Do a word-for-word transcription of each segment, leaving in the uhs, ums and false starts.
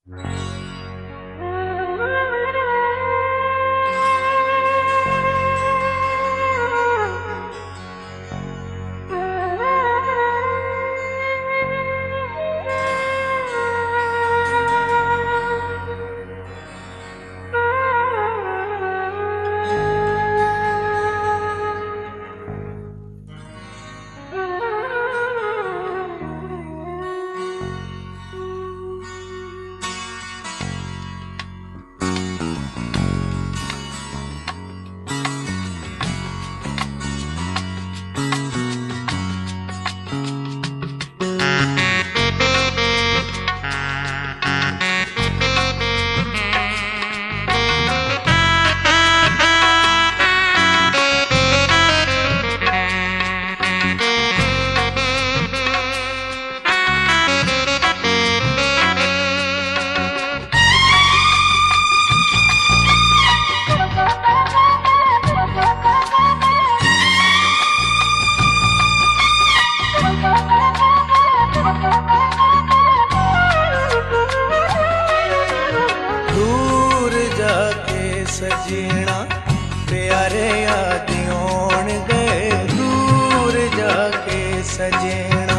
सजना प्यारे याद आउण गए, दूर जाके सजना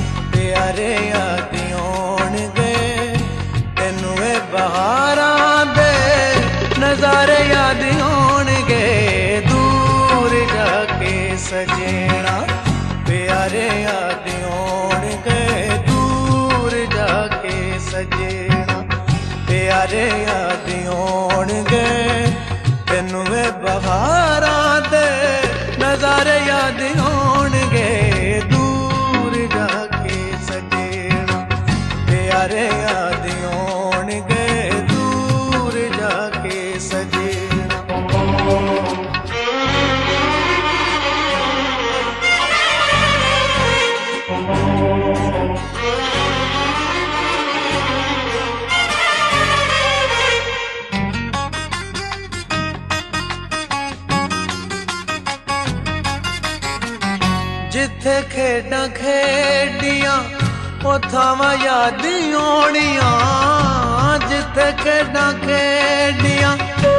प्यारे याद आउण गए। तेनू ए बहारां दे नज़ारे याद आउण गए, दूर जाके सजना प्यारे याद आउण गए, दूर जाके सजना प्यारे याद आउण गए। तेनू वे बहारां दे नज़ारे याद आउण गए, दूर जाके सजना प्यारे याद आउण गए, दूर जाके सजना। जिथे खेडां खेडियां ओ थावां याद आउणियां, जिथे खेडां खेडियां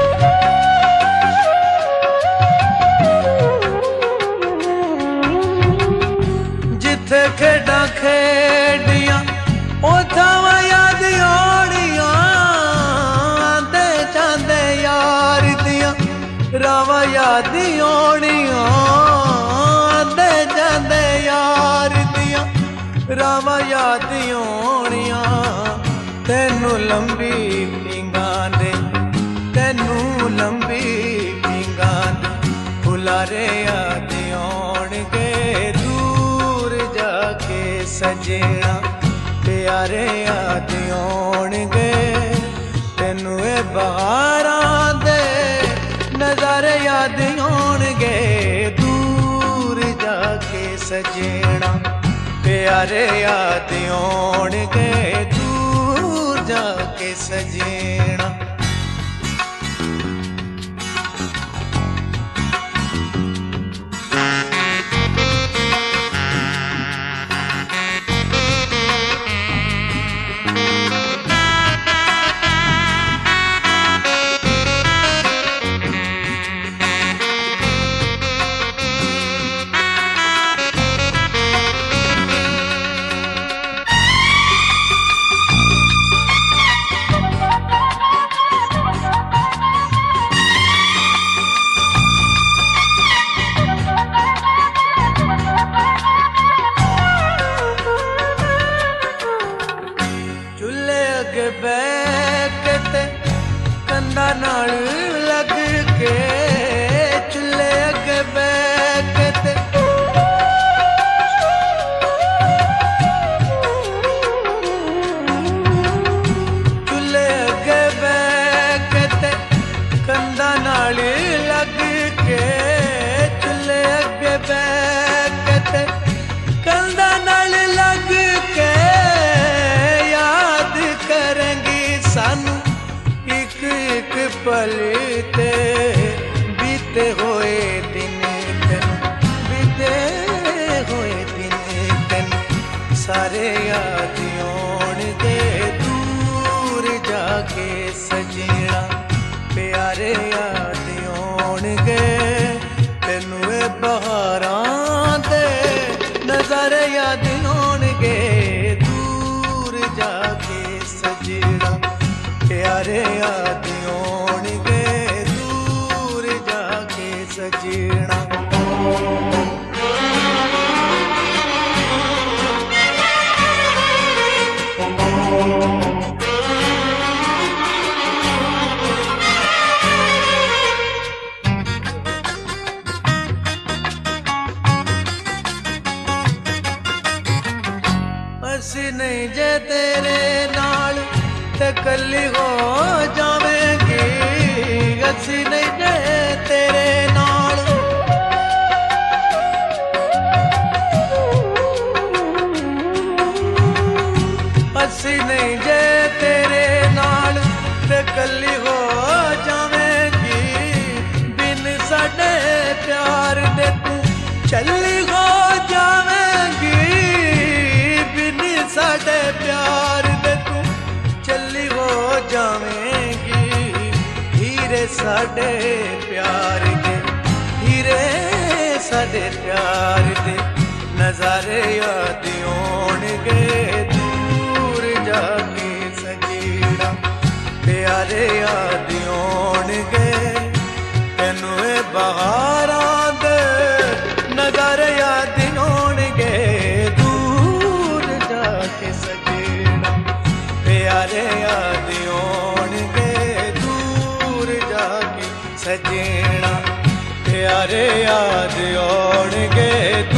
जिथे खेडां खेडियां ओ थावां याद आउणियां। आंदे जांदे यार दियां रावां याद आउणियां, जांदे यार दियां रावां याद आउणियां। तेनू लंबी पींगां दे, तेनू लंबी पींगां दे फुलारे याद आउण गए, दूर जाके सजना प्यारे याद आउण गए। तेनू ए बहारां दे नज़ारे याद आउण गए, दूर जाके सजना प्यारे याद आउण गए, दूर जाके सजना। बैठते कंधा नाल लग के, चुल्हे अगे बैठते चुल्हे अगे बैठते कंधा नाल लग के, चुल्हे अगे बैठते कंधा नाल लग के। सानू एक एक पल ते बीते हुए दिन, तेन बीते हुए दिन तेन सारे याद आउण गए, दूर जाके सजना प्यारे याद आउणगे तेनू ए बहारां दे नज़ारे याद आउणगे दूर जाके सजना प्यारे याद आउणगे दूर जाके सजना। असी नहीं जे तेरे नाल ते कली हो जावेंगी, असी नहीं जे तेरे नाल असी नहीं जे तेरे नाल ते कली हो जावेंगी, बिन साडे प्यार दे तू चली हो जावेंगी, साडे प्यार दे तू चली हो जावेंगी, हीरे साडे प्यार दे हीरे साडे प्यार दे नज़ारे याद आउणगे दूर जाके सजना प्यारे याद आउणगे तैनू ए बहारां दे नज़ारे याद आउणगे प्यारे याद आउणगे दूर जाके सजना प्यारे याद आउणगे